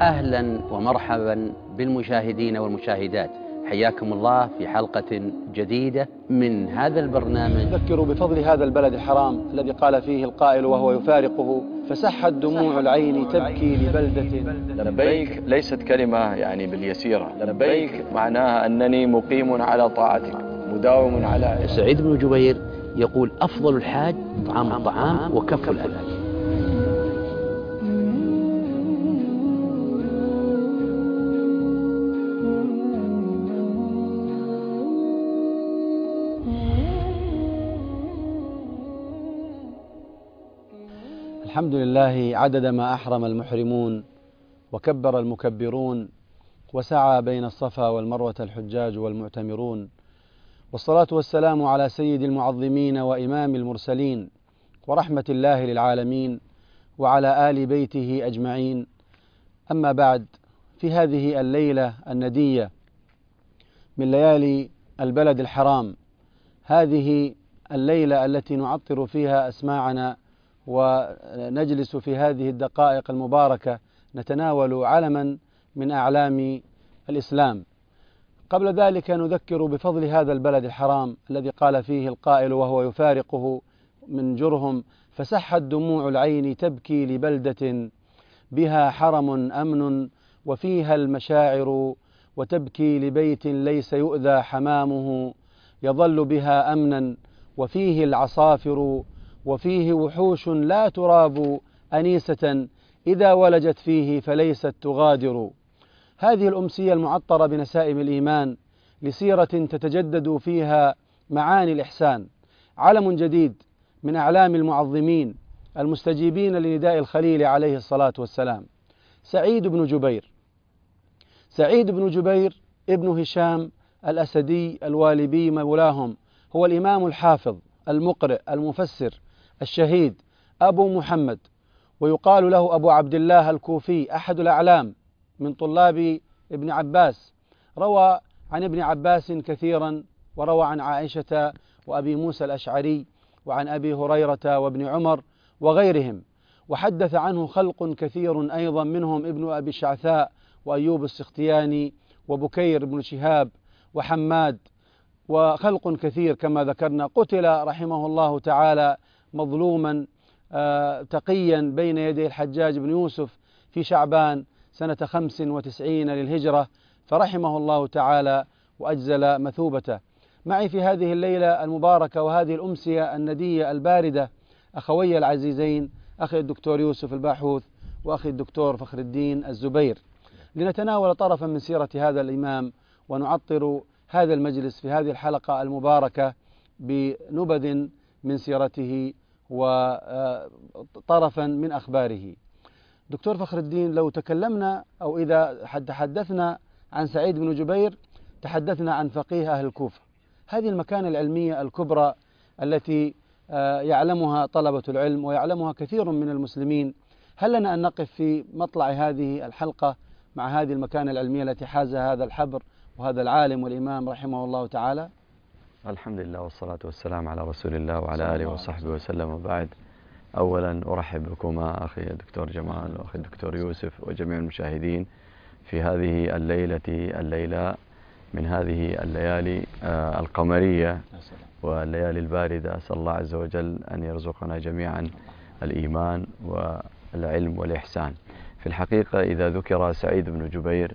أهلا ومرحبا بالمشاهدين والمشاهدات، حياكم الله في حلقة جديدة من هذا البرنامج. نذكر بفضل هذا البلد الحرام الذي قال فيه القائل وهو يفارقه: فسحت دموع العين تبكي لبلدة. لبيك ليست كلمة يعني باليسيرة، لبيك معناها أنني مقيم على طاعتك مداوم على. سعيد بن جبير يقول: أفضل الحاج طعام الطعام وكف الأذى. الحمد لله عدد ما أحرم المحرمون وكبر المكبرون وسعى بين الصفا والمروة الحجاج والمعتمرون، والصلاة والسلام على سيد المعظمين وإمام المرسلين ورحمة الله للعالمين وعلى آل بيته أجمعين. أما بعد، في هذه الليلة الندية من ليالي البلد الحرام، هذه الليلة التي نعطر فيها أسماعنا ونجلس في هذه الدقائق المباركة نتناول علما من أعلام الإسلام. قبل ذلك نذكر بفضل هذا البلد الحرام الذي قال فيه القائل وهو يفارقه من جرهم: فسحت دموع العين تبكي لبلدة بها حرم أمن وفيها المشاعر، وتبكي لبيت ليس يؤذى حمامه، يظل بها أمنا وفيه العصافر، وفيه وحوش لا تراب أنيسة إذا ولجت فيه فليست تغادر. هذه الأمسية المعطرة بنسائم الإيمان لسيرة تتجدد فيها معاني الإحسان، علم جديد من أعلام المعظمين المستجيبين لنداء الخليل عليه الصلاة والسلام. سعيد بن جبير. سعيد بن جبير ابن هشام الأسدي الوالبي مولاهم، هو الإمام الحافظ المقرئ المفسر الشهيد أبو محمد، ويقال له أبو عبد الله الكوفي، أحد الأعلام من طلاب ابن عباس، روى عن ابن عباس كثيرا، وروى عن عائشة وأبي موسى الأشعري وعن أبي هريرة وابن عمر وغيرهم، وحدث عنه خلق كثير أيضا، منهم ابن أبي الشعثاء وأيوب السختياني وبكير بن شهاب وحماد وخلق كثير كما ذكرنا. قتل رحمه الله تعالى مظلوما تقيا بين يدي الحجاج بن يوسف في شعبان سنة 95 للهجرة، فرحمه الله تعالى وأجزل مثوبته. معي في هذه الليلة المباركة وهذه الأمسية الندية الباردة أخوي العزيزين، أخي الدكتور يوسف الباحوث وأخي الدكتور فخر الدين الزبير، لنتناول طرفا من سيرة هذا الإمام ونعطر هذا المجلس في هذه الحلقة المباركة بنبذ من سيرته وطرفا من أخباره. دكتور فخر الدين، لو تكلمنا أو إذا تحدثنا عن سعيد بن جبير تحدثنا عن فقيه أهل الكوفة، هذه المكانة العلمية الكبرى التي يعلمها طلبة العلم ويعلمها كثير من المسلمين. هل لنا أن نقف في مطلع هذه الحلقة مع هذه المكانة العلمية التي حازها هذا الحبر وهذا العالم والإمام رحمه الله تعالى؟ الحمد لله والصلاة والسلام على رسول الله وعلى آله وصحبه وسلم، وبعد. أولا أرحب بكما أخي الدكتور جمال وأخي الدكتور يوسف وجميع المشاهدين في هذه الليلة من هذه الليالي القمرية والليالي الباردة. أسأل الله عز وجل أن يرزقنا جميعا الإيمان والعلم والإحسان. في الحقيقة إذا ذكر سعيد بن جبير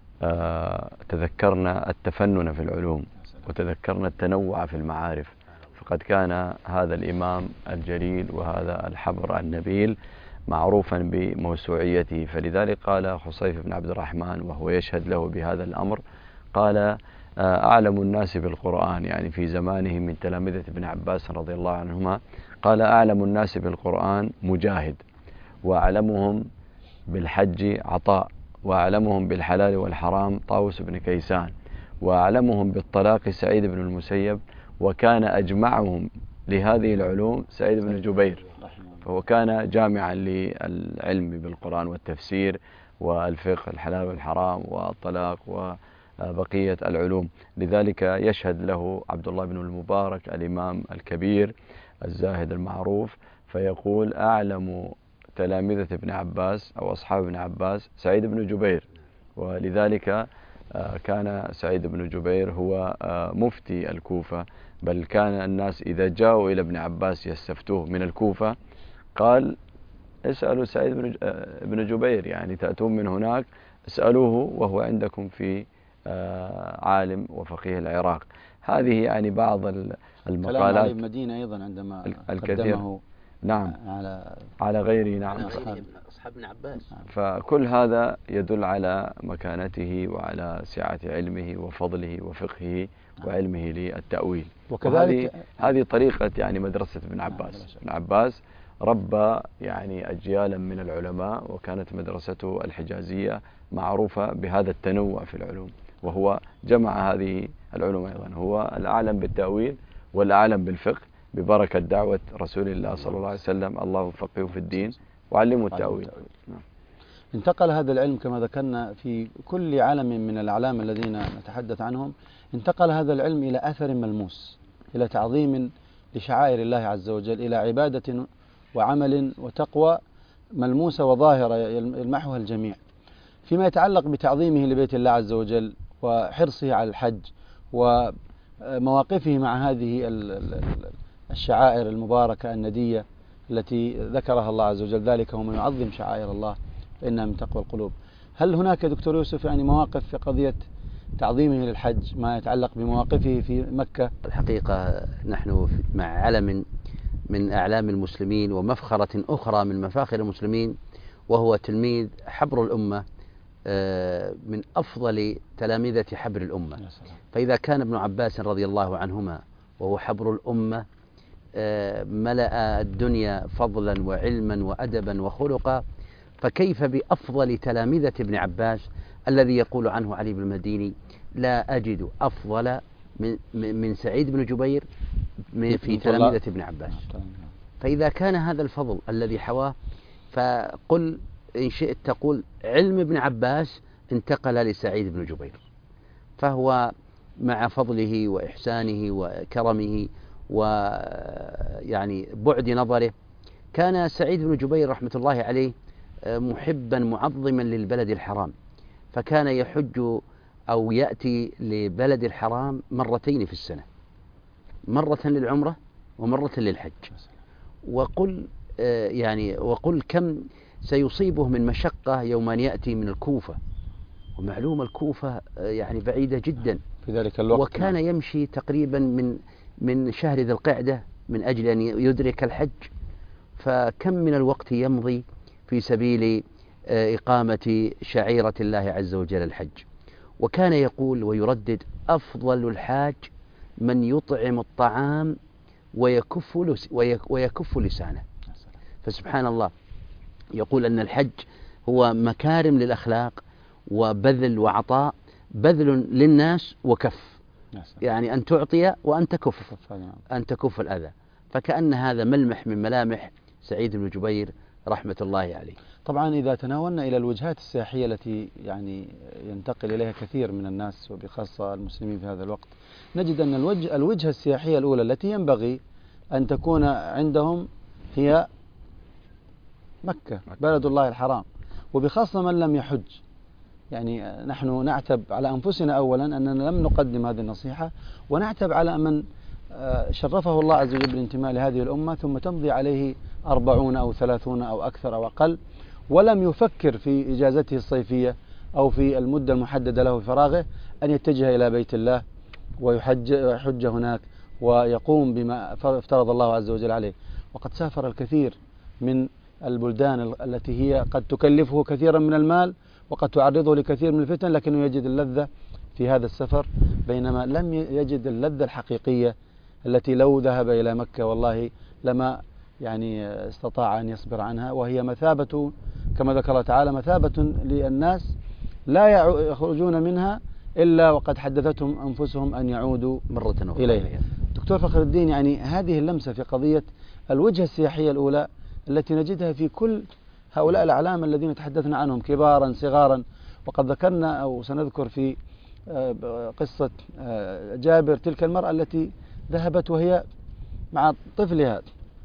تذكرنا التفنن في العلوم وتذكرنا التنوع في المعارف، فقد كان هذا الإمام الجليل وهذا الحبر النبيل معروفا بموسوعيته، فلذلك قال خصيف بن عبد الرحمن وهو يشهد له بهذا الأمر، قال: أعلم الناس بالقرآن، يعني في زمانه من تلامذة ابن عباس رضي الله عنهما، قال: أعلم الناس بالقرآن مجاهد، وأعلمهم بالحج عطاء، وأعلمهم بالحلال والحرام طاووس بن كيسان، وأعلمهم بالطلاق سعيد بن المسيب، وكان أجمعهم لهذه العلوم سعيد بن جبير، فهو كان جامعا للعلم بالقرآن والتفسير والفقه الحلال والحرام والطلاق وبقية العلوم. لذلك يشهد له عبد الله بن المبارك الإمام الكبير الزاهد المعروف، فيقول: أعلم تلامذة ابن عباس أو أصحاب ابن عباس سعيد بن جبير، ولذلك كان سعيد بن جبير هو مفتي الكوفة، بل كان الناس إذا جاءوا إلى ابن عباس يستفتوه من الكوفة قال اسألوا سعيد بن جبير، يعني تأتون من هناك اسألوه وهو عندكم في عالم وفقيه العراق. هذه يعني بعض المقالات. كلام علي المدينة أيضا عندما قدمه نعم على غيره، نعم أصحاب ابن عباس. فكل هذا يدل على مكانته وعلى سعة علمه وفضله وفقهه وعلمه للتأويل. وكذلك هذه طريقة يعني مدرسة ابن عباس. ابن عباس ربى يعني أجيالا من العلماء، وكانت مدرسته الحجازية معروفة بهذا التنوع في العلوم، وهو جمع هذه العلوم أيضا. هو الأعلم بالتأويل والأعلم بالفقه ببركة دعوة رسول الله صلى الله عليه وسلم: الله فقهه في الدين وعلمه التأويل. انتقل هذا العلم كما ذكرنا في كل علم من الأعلام الذين نتحدث عنهم، انتقل هذا العلم إلى أثر ملموس، إلى تعظيم لشعائر الله عز وجل، إلى عبادة وعمل وتقوى ملموسة وظاهرة يلمحها الجميع. فيما يتعلق بتعظيمه لبيت الله عز وجل وحرصه على الحج ومواقفه مع هذه الشعائر المباركة الندية التي ذكرها الله عز وجل: ذلك ومن يعظم شعائر الله فإنها من تقوى القلوب. هل هناك دكتور يوسف يعني مواقف في قضية تعظيمه للحج ما يتعلق بمواقفه في مكة؟ الحقيقة نحن مع علم من أعلام المسلمين ومفخرة أخرى من مفاخر المسلمين، وهو تلميذ حبر الأمة من أفضل تلامذة حبر الأمة. فإذا كان ابن عباس رضي الله عنهما وهو حبر الأمة ملأ الدنيا فضلا وعلما وأدبا وخلقا، فكيف بأفضل تلامذة ابن عباس الذي يقول عنه علي بن المديني: لا أجد أفضل من سعيد بن جبير في تلامذة ابن عباس. فإذا كان هذا الفضل الذي حواه، فقل إن شئت تقول علم ابن عباس انتقل لسعيد بن جبير، فهو مع فضله وإحسانه وكرمه ويعني بعد نظره، كان سعيد بن جبير رحمة الله عليه محبا معظما للبلد الحرام، فكان يحج أو يأتي لبلد الحرام مرتين في السنة، مرة للعمرة ومرة للحج. وقل كم سيصيبه من مشقة يوم أن يأتي من الكوفة، ومعلوم الكوفة يعني بعيدة جدا في ذلك الوقت، وكان يمشي تقريبا من شهر ذي القعدة من أجل أن يدرك الحج. فكم من الوقت يمضي في سبيل إقامة شعيرة الله عز وجل الحج. وكان يقول ويردد: أفضل الحاج من يطعم الطعام ويكف لسانه. فسبحان الله، يقول أن الحج هو مكارم للأخلاق وبذل وعطاء، بذل للناس وكف، يعني أن تعطي وأن تكف الأذى. فكأن هذا ملمح من ملامح سعيد بن جبير رحمة الله عليه. طبعا إذا تناولنا إلى الوجهات السياحية التي يعني ينتقل إليها كثير من الناس وبخاصة المسلمين في هذا الوقت، نجد أن الوجهة السياحية الأولى التي ينبغي أن تكون عندهم هي مكة بلد الله الحرام، وبخاصة من لم يحج. يعني نحن نعتب على أنفسنا أولا أننا لم نقدم هذه النصيحة، ونعتب على من شرفه الله عز وجل بالانتماء لهذه الأمة ثم تمضي عليه 40 أو 30 أو أكثر أو أقل، ولم يفكر في إجازته الصيفية أو في المدة المحددة له في فراغه أن يتجه إلى بيت الله ويحج هناك ويقوم بما افترض الله عز وجل عليه. وقد سافر الكثير من البلدان التي هي قد تكلفه كثيرا من المال وقد تعرضه لكثير من الفتن، لكنه يجد اللذة في هذا السفر، بينما لم يجد اللذة الحقيقية التي لو ذهب إلى مكة والله لما يعني استطاع أن يصبر عنها، وهي مثابة كما ذكر الله تعالى: مثابة للناس لا يخرجون منها إلا وقد حدثتهم أنفسهم أن يعودوا مرة أخرى إليها. دكتور فخر الدين، يعني هذه اللمسة في قضية الوجهة السياحية الأولى التي نجدها في كل هؤلاء الأعلام الذين تحدثنا عنهم كبارا صغارا، وقد ذكرنا أو سنذكر في قصة جابر تلك المرأة التي ذهبت وهي مع طفلها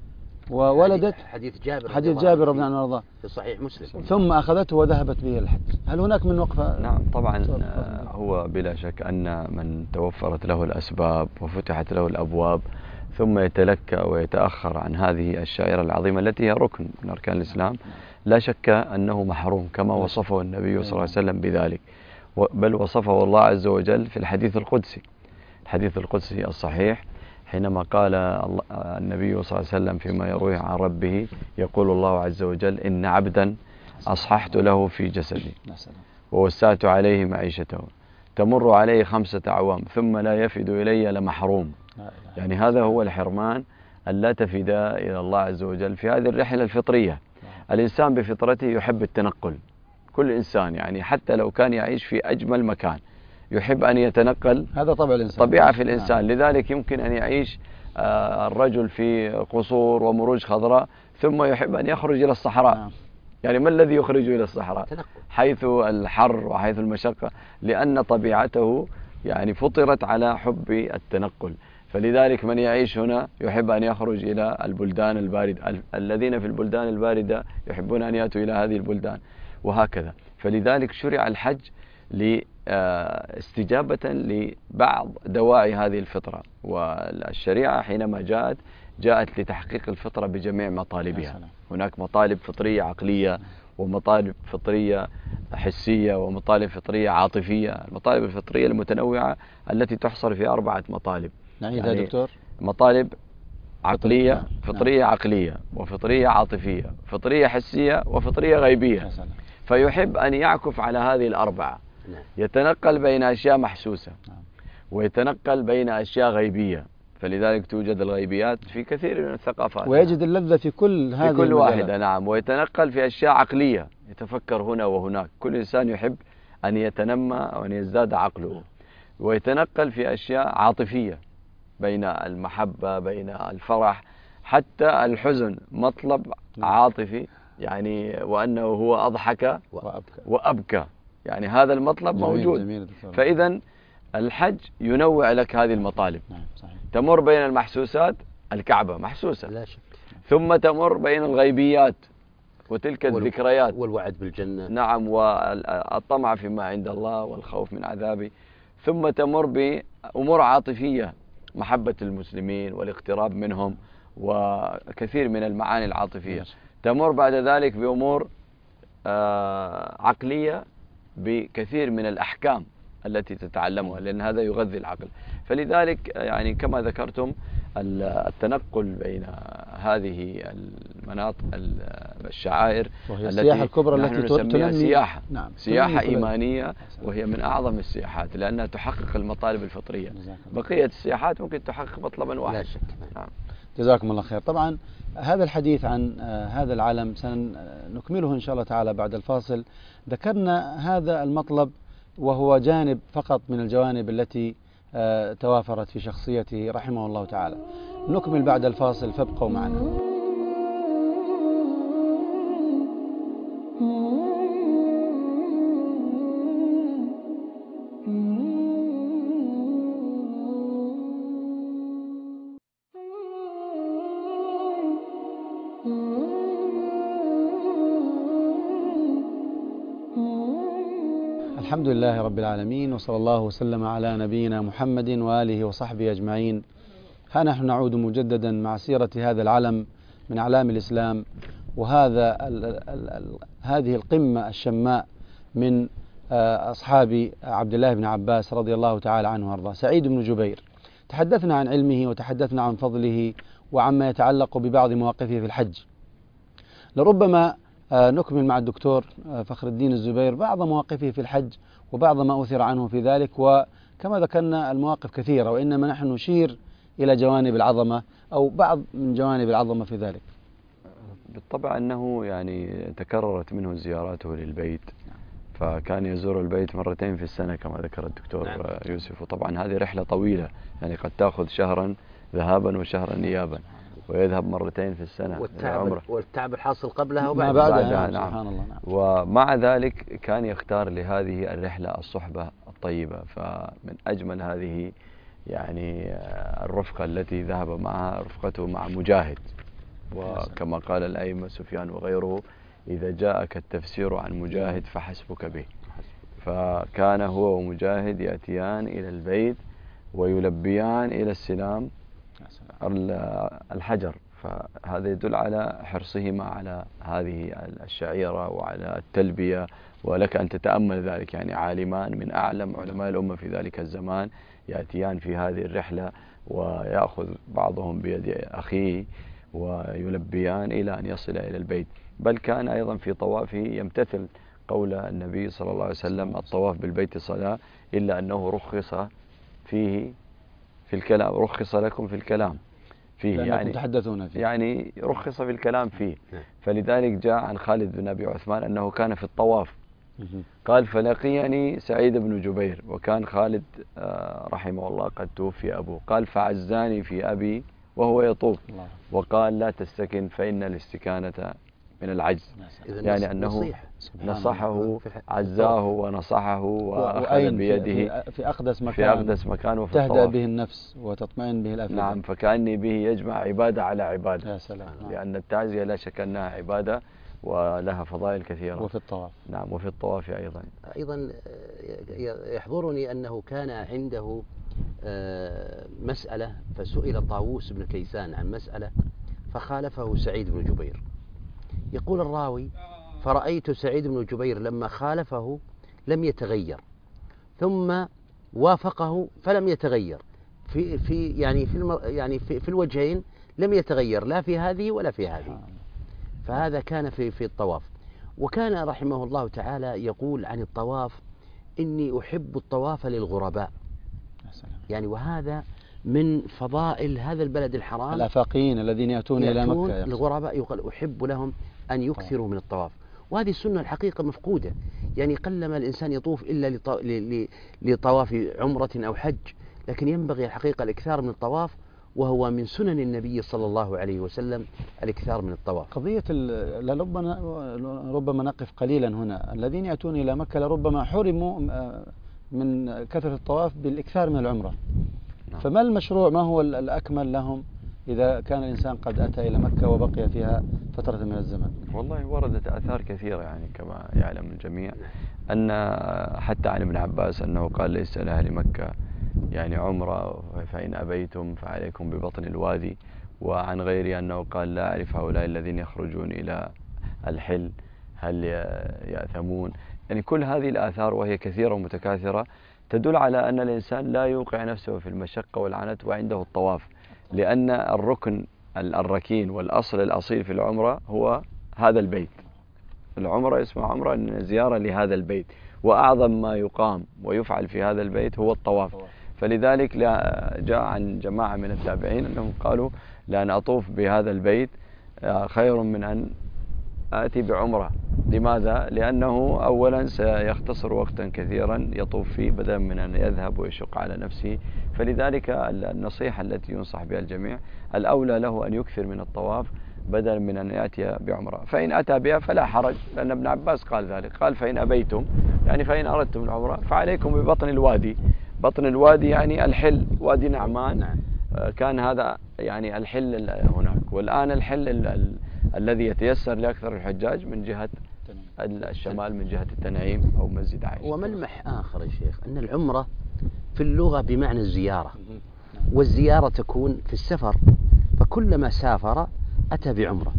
وولدت حديث جابر رضي الله عنه وارضاه في صحيح مسلم. ثم أخذته وذهبت به الحج. هل هناك من وقفة؟ نعم طبعا. هو بلا شك أن من توفرت له الأسباب وفتحت له الأبواب ثم يتلكى ويتأخر عن هذه الشعيرة العظيمة التي هي ركن من أركان الإسلام، لا شك أنه محروم كما وصفه النبي صلى الله عليه وسلم بذلك، بل وصفه الله عز وجل في الحديث القدسي الصحيح حينما قال النبي صلى الله عليه وسلم فيما يرويه عن ربه، يقول الله عز وجل: إن عبدا أصححت له في جسدي ووسعت عليه معيشته تمر عليه 5 أعوام ثم لا يفد إلي لمحروم. يعني هذا هو الحرمان أن لا تفد إلى الله عز وجل في هذه الرحلة الفطرية. الإنسان بفطرته يحب التنقل، كل إنسان يعني حتى لو كان يعيش في أجمل مكان يحب أن يتنقل، هذا طبع الإنسان، طبيعة في الإنسان. لذلك يمكن أن يعيش الرجل في قصور ومروج خضراء ثم يحب أن يخرج إلى الصحراء. يعني ما الذي يخرج إلى الصحراء؟ حيث الحر وحيث المشقة، لأن طبيعته يعني فطرت على حب التنقل. فلذلك من يعيش هنا يحب أن يخرج إلى البلدان الباردة، الذين في البلدان الباردة يحبون أن يأتوا إلى هذه البلدان، وهكذا. فلذلك شرع الحج استجابة لبعض دواعي هذه الفطرة، والشريعة حينما جاءت لتحقيق الفطرة بجميع مطالبها. هناك مطالب فطرية عقلية، ومطالب فطرية حسية، ومطالب فطرية عاطفية. المطالب الفطرية المتنوعة التي تحصر في 4 مطالب. نعيدها يعني دكتور. مطالب عقلية، فطرية عقلية، وفطرية عاطفية، فطرية حسية، وفطرية غيبية. فيحب أن يعكف على هذه ال4، يتنقل بين أشياء محسوسة ويتنقل بين أشياء غيبية. فلذلك توجد الغيبيات في كثير من الثقافات، ويجد اللذة في كل هذه في كل واحدة. نعم. ويتنقل في أشياء عقلية، يتفكر هنا وهناك. كل إنسان يحب أن يتنمى وأن يزداد عقله. ويتنقل في أشياء عاطفية، بين المحبة، بين الفرح، حتى الحزن مطلب عاطفي، يعني وأنه هو أضحك وأبكى، يعني هذا المطلب موجود. فإذا الحج ينوع لك هذه المطالب. تمر بين المحسوسات، الكعبة محسوسة، لا شك. ثم تمر بين الغيبيات وتلك الذكريات والوعد بالجنة، نعم، والطمع فيما عند الله والخوف من عذابه. ثم تمر بأمور عاطفية، محبة المسلمين والاقتراب منهم وكثير من المعاني العاطفية. تمر بعد ذلك بأمور عقلية بكثير من الأحكام التي تتعلمها، لأن هذا يغذي العقل. فلذلك يعني كما ذكرتم التنقل بين هذه المناطق الشعائر وهي السياحة الكبرى التي تنمي سياحة، نعم، سياحة إيمانية، وهي من أعظم السياحات لأنها تحقق المطالب الفطرية. بقية السياحات ممكن تحقق مطلبا واحد. لا شك. نعم. جزاكم الله خير. طبعا هذا الحديث عن هذا العلم سنكمله إن شاء الله تعالى بعد الفاصل. ذكرنا هذا المطلب وهو جانب فقط من الجوانب التي توافرت في شخصيته رحمه الله تعالى. نكمل بعد الفاصل، فابقوا معنا. الحمد لله رب العالمين، وصلى الله وسلم على نبينا محمد وآله وصحبه أجمعين. ها نحن نعود مجددا مع سيرة هذا العلم من أعلام الإسلام، وهذا هذه القمة الشماء من أصحاب عبد الله بن عباس رضي الله تعالى عنه وارضاه، سعيد بن جبير. تحدثنا عن علمه وتحدثنا عن فضله وعما يتعلق ببعض مواقفه في الحج. لربما نكمل مع الدكتور فخر الدين الزبير بعض مواقفه في الحج وبعض ما أثر عنه في ذلك، وكما ذكرنا المواقف كثيرة، وإنما نحن نشير إلى جوانب العظمة أو بعض من جوانب العظمة في ذلك. بالطبع أنه يعني تكررت منه زياراته للبيت، فكان يزور البيت 2 في السنة كما ذكر الدكتور يوسف. وطبعا هذه رحلة طويلة، يعني قد تأخذ شهرا ذهابا وشهرا إيابا، ويذهب 2 في السنة. والتعب الحاصل قبلها وبعدها. نعم. سبحان الله. نعم. ومع ذلك كان يختار لهذه الرحلة الصحبة الطيبة. فمن أجمل هذه يعني الرفقة التي ذهب معها رفقته مع مجاهد. وكما قال الأئمة سفيان وغيره: إذا جاءك التفسير عن مجاهد فحسبك به. فكان هو ومجاهد يأتيان إلى البيت ويلبيان إلى السلام الحجر، فهذا يدل على حرصهما على هذه الشعيرة وعلى التلبية. ولك أن تتأمل ذلك، يعني عالمان من أعلم علماء الأمة في ذلك الزمان يأتيان في هذه الرحلة ويأخذ بعضهم بيد أخيه ويلبيان إلى أن يصل إلى البيت. بل كان أيضا في طوافه يمتثل قول النبي صلى الله عليه وسلم: الطواف بالبيت صلاة، إلا أنه رخص فيه في الكلام، رخص لكم في الكلام فيه، يعني تحدثون فيه، يعني رخص في الكلام فيه. فلذلك جاء عن خالد بن أبي عثمان أنه كان في الطواف قال: فلقيني سعيد بن جبير، وكان خالد رحمه الله قد توفي أبوه، قال: فعزاني في أبي وهو يطوف، وقال: لا تستكن فإن الاستكانة من العجز. يعني أنه نصحه، عزاه ونصحه وأخذ بيده في أقدس مكان وفي تهدأ به النفس وتطمئن به الأفئدة. نعم، فكأني به يجمع عبادة على عبادة. يا سلام. لأن التعزية لا شك أنها عبادة ولها فضائل كثيرة. وفي الطواف. نعم، وفي الطواف أيضا يحضرني أنه كان عنده مسألة، فسئل طاووس بن كيسان عن مسألة فخالفه سعيد بن جبير. يقول الراوي: فرأيت سعيد بن جبير لما خالفه لم يتغير، ثم وافقه فلم يتغير، في الوجهين لم يتغير، لا في هذه ولا في هذه. فهذا كان في الطواف. وكان رحمه الله تعالى يقول عن الطواف: إني أحب الطواف للغرباء. يعني وهذا من فضائل هذا البلد الحرام. الآفاقيين الذين يأتون إلى مكة، الغرباء يقال أحب لهم أن يكثروا من الطواف. وهذه السنة الحقيقة مفقودة. يعني قلما الإنسان يطوف إلا لطواف عمرة أو حج، لكن ينبغي الحقيقة الإكثار من الطواف، وهو من سنن النبي صلى الله عليه وسلم الإكثار من الطواف. قضية ربما نقف قليلا هنا. الذين يأتون إلى مكة لربما حرموا من كثرة الطواف بالإكثار من العمرة. فما المشروع، ما هو الأكمل لهم إذا كان الإنسان قد أتى إلى مكة وبقي فيها فترة من الزمن؟ والله وردت آثار كثيرة، يعني كما يعلم الجميع أن حتى عن ابن عباس أنه قال: ليس لأهل مكة يعني عمرة، فإن أبيتم فعليكم ببطن الوادي. وعن غيره أنه قال: لا أعرف هؤلاء الذين يخرجون إلى الحل هل يأثمون. يعني كل هذه الآثار وهي كثيرة ومتكاثرة تدل على أن الإنسان لا يوقع نفسه في المشقة والعنت وعنده الطواف، لأن الركن الركين والأصل الأصيل في العمرة هو هذا البيت. العمرة اسمها عمرة أن زيارة لهذا البيت، وأعظم ما يقام ويفعل في هذا البيت هو الطواف. فلذلك جاء عن جماعة من التابعين أنهم قالوا: لأن أطوف بهذا البيت خير من أن آتي بعمرة. لماذا؟ لأنه أولا سيختصر وقتا كثيرا يطوف فيه بدلا من أن يذهب ويشق على نفسه. فلذلك النصيحة التي ينصح بها الجميع: الأولى له أن يكثر من الطواف بدلا من أن يأتي بعمرة. فإن أتى بها فلا حرج، لأن ابن عباس قال ذلك، قال: فإن أبيتم يعني فإن أردتم العمرة فعليكم ببطن الوادي. بطن الوادي يعني الحل، وادي نعمان. كان هذا يعني الحل هناك، والآن الحل الذي يتيسر لأكثر الحجاج من جهة الشمال، من جهة التنعيم أو مسجد عائشة. وملمح آخر يا شيخ، أن العمرة في اللغة بمعنى الزيارة، والزيارة تكون في السفر، فكلما سافر أتى بعمرة.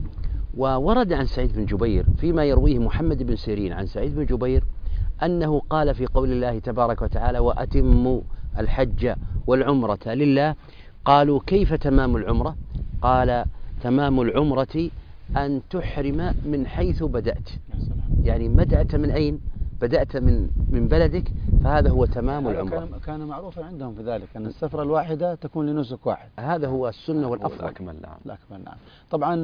وورد عن سعيد بن جبير فيما يرويه محمد بن سيرين عن سعيد بن جبير أنه قال في قول الله تبارك وتعالى: وأتموا الحج والعمرة لله. قالوا: كيف تمام العمرة؟ قال: تمام العمرة أن تحرم من حيث بدأت. يعني بدأت من أين؟ بدأت من بلدك، فهذا هو تمام العمرة. كان معروفا عندهم في ذلك أن السفرة الواحدة تكون لنسك واحد. هذا هو السنة والأفضل. الأكمل. نعم. طبعا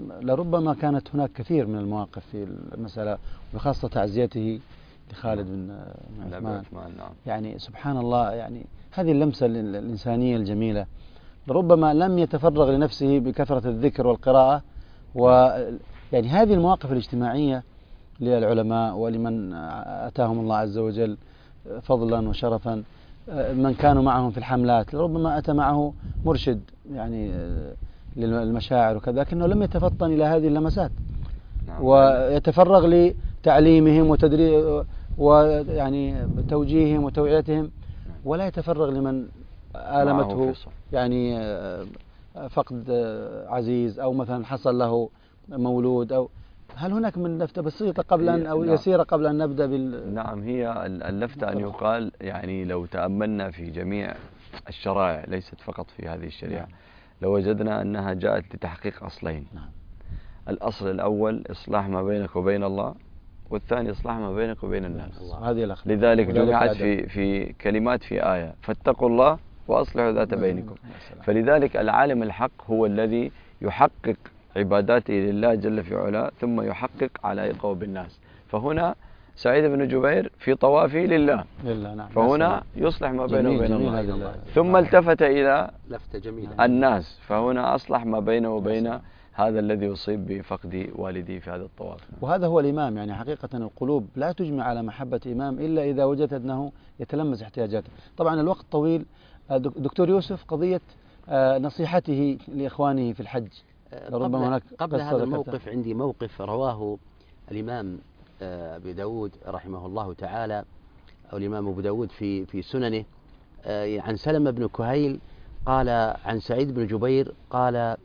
لربما كانت هناك كثير من المواقف في المسألة، وخاصة تعزيته لخالد بن عثمان. يعني سبحان الله، يعني هذه اللمسة الإنسانية الجميلة. ربما لم يتفرغ لنفسه بكثرة الذكر والقراءة، ويعني هذه المواقف الاجتماعية للعلماء ولمن أتاهم الله عز وجل فضلا وشرفا، من كانوا معهم في الحملات، ربما أتى معه مرشد يعني للمشاعر وكذا، لكنه لم يتفطن إلى هذه اللمسات. نعم. ويتفرغ لتعليمهم ويعني توجيههم وتوعيتهم، ولا يتفرغ لمن آلمته يعني فقد عزيز، أو مثلا حصل له مولود، أو هل هناك من لفتة بسيطة قبل أن أو يسيرة قبل أن نبدأ نعم، هي اللفتة أن يقال يعني لو تأملنا في جميع الشرائع ليست فقط في هذه الشريعة لوجدنا أنها جاءت لتحقيق أصلين. الأصل الأول إصلاح ما بينك وبين الله، والثاني إصلاح ما بينك وبين الناس. لذلك جمعت في كلمات في آية: فاتقوا الله وأصلحوا ذات بينكم. فلذلك العالم الحق هو الذي يحقق عباداته لله جل في علاه ثم يحقق علائقه بالناس. فهنا سعيد بن جبير في طوافه لله، نعم. فهنا يصلح ما بينه وبين الله، ثم التفت إلى الناس، فهنا أصلح ما بينه وبين هذا الذي يصيب بفقد والديه في هذا الطواف. وهذا هو الإمام، يعني حقيقة القلوب لا تجمع على محبة إمام إلا إذا وجدت أنه يتلمس احتياجاته. طبعا الوقت طويل. دكتور يوسف، قضية نصيحته لإخوانه في الحج، قبل هذا الموقف عندي موقف رواه الإمام أبي داود رحمه الله تعالى، أو الإمام أبو داود في سننه، عن سلمة بن كهيل قال عن سعيد بن جبير قال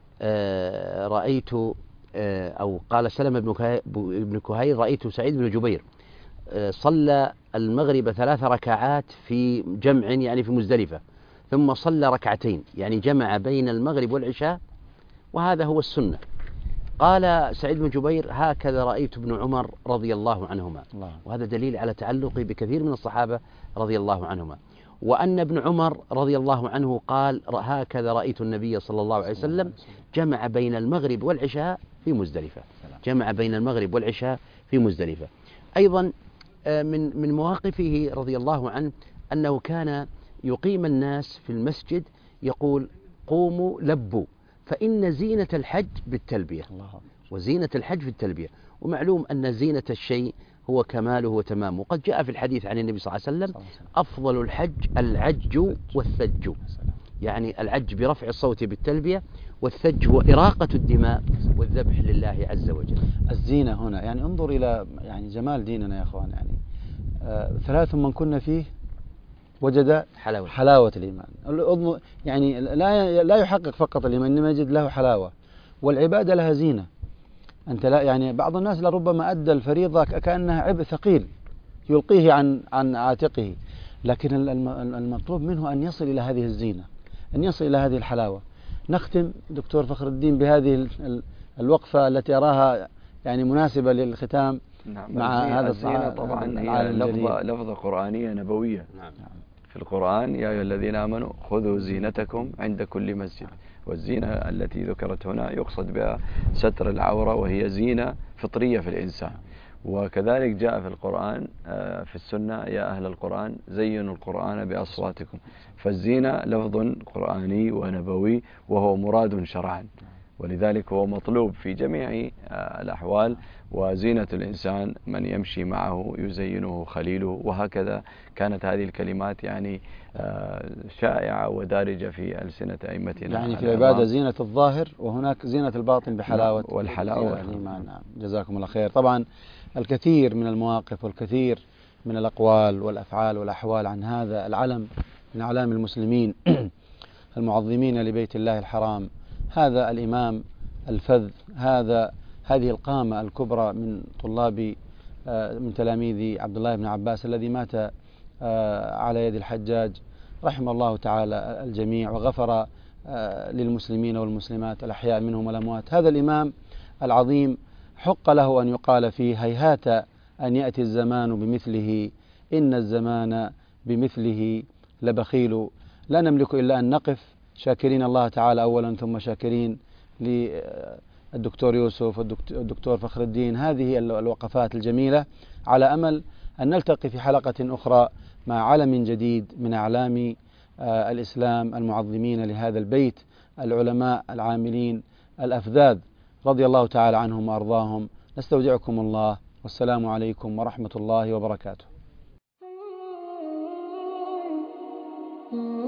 رأيت أو قال سلمة بن كهيل رأيت سعيد بن جبير صلى المغرب 3 ركعات في جمع، يعني في مزدلفة، ثم صلى ركعتين، يعني جمع بين المغرب والعشاء، وهذا هو السنة. قال سعيد بن جبير: هكذا رأيت ابن عمر رضي الله عنهما. وهذا دليل على تعلقي بكثير من الصحابة رضي الله عنهما. وأن ابن عمر رضي الله عنه قال: هكذا رأيت النبي صلى الله عليه وسلم جمع بين المغرب والعشاء في مزدلفة. جمع بين المغرب والعشاء في مزدلفة. أيضا من مواقفه رضي الله عنه أنه كان يقيم الناس في المسجد يقول: قوموا لبوا، فإن زينة الحج بالتلبية، وزينة الحج في التلبية. ومعلوم أن زينة الشيء هو كماله وتمامه. وقد جاء في الحديث عن النبي صلى الله عليه وسلم: أفضل الحج العج والثج، يعني العج برفع الصوت بالتلبية، والثج هو إراقة الدماء والذبح لله عز وجل. الزينة هنا يعني انظر إلى يعني جمال ديننا يا أخوان، يعني 3 من كنا فيه وجد حلاوة الإيمان. يعني لا يحقق فقط الإيمان، إنما يجد له حلاوة، والعبادة لها زينة. أنت لا يعني بعض الناس لربما أدى الفريضة كأنها عبء ثقيل يلقيه عن عاتقه، لكن المطلوب منه أن يصل إلى هذه الزينة، أن يصل إلى هذه الحلاوة. نختم دكتور فخر الدين بهذه الوقفة التي أراها يعني مناسبة للختام. نعم. مع هذا الزينة طبعا هي لفظة قرآنية نبوية. نعم. في القرآن: يا أيها الذين آمنوا خذوا زينتكم عند كل مسجد. والزينة التي ذكرت هنا يقصد بها ستر العورة، وهي زينة فطرية في الإنسان. وكذلك جاء في القرآن في السنة: يا أهل القرآن زينوا القرآن بأصواتكم. فالزينة لفظ قرآني ونبوي، وهو مراد شرعا، ولذلك هو مطلوب في جميع الأحوال. وزينة الإنسان من يمشي معه يزينه خليله. وهكذا كانت هذه الكلمات يعني شائعة ودارجة في ألسنة أئمتنا. يعني في العبادة زينة الظاهر، وهناك زينة الباطن بحلاوة والحلاوة الإيمان. نعم. جزاكم الله خير. طبعا الكثير من المواقف والكثير من الأقوال والأفعال والأحوال عن هذا العلم من أعلام المسلمين المعظمين لبيت الله الحرام، هذا الإمام الفذ، هذه القامة الكبرى من طلاب من تلاميذ عبد الله بن عباس الذي مات على يد الحجاج، رحم الله تعالى الجميع وغفر للمسلمين والمسلمات الأحياء منهم والأموات. هذا الإمام العظيم حق له أن يقال فيه: هيهات أن يأتي الزمان بمثله، إن الزمان بمثله لبخيل. لا نملك إلا أن نقف شاكرين الله تعالى أولا، ثم شاكرين للدكتور يوسف والدكتور فخر الدين هذه الوقفات الجميلة، على أمل أن نلتقي في حلقة أخرى مع علم جديد من أعلام الإسلام المعظمين لهذا البيت، العلماء العاملين الأفذاذ رضي الله تعالى عنهم وأرضاهم. نستودعكم الله، والسلام عليكم ورحمة الله وبركاته.